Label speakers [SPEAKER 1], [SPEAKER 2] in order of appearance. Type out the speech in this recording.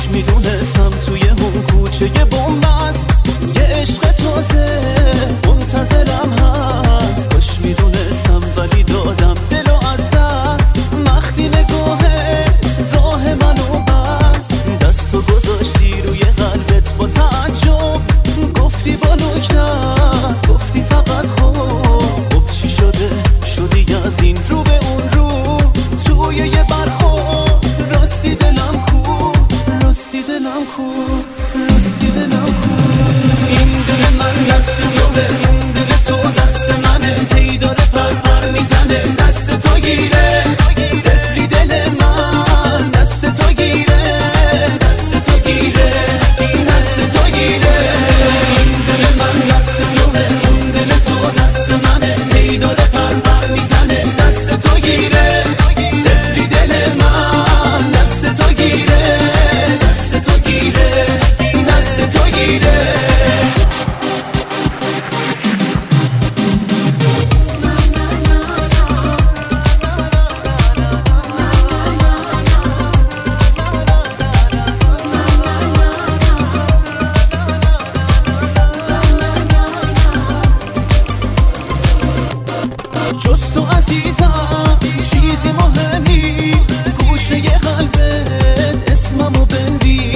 [SPEAKER 1] کاش میدونستم توی اون کوچه بنبست یه عشق تازه منتظرم هست. کاش میدونستم ولی دادم دلو از دست. وقتی نگاهت راه منو بست، دستو گذاشتی روی قلبت با تعجب، گفتی با نکته، گفتی فقط خب چی شده شدی از این رو به اون رو توی یه برخورد. راستی دلم کو، راستی دلم کو، راستی دلم کو. این دل من دست توه، این دل تو دست منه، هی داره پر میزنه. دست تو گیره تفلی دل من، دست تو گیره، دست تو گیره، دست تو گیره. این دل من دست توه، این دل تو دست منه، هی داره پر میزنه. دست تو گیره تفلی دل من، دست تو گیره، دست تو گیره، دست تو گیره. جز تو عزیزم چیزی مهم نیست، گوشه قلبت اسممو بنویس.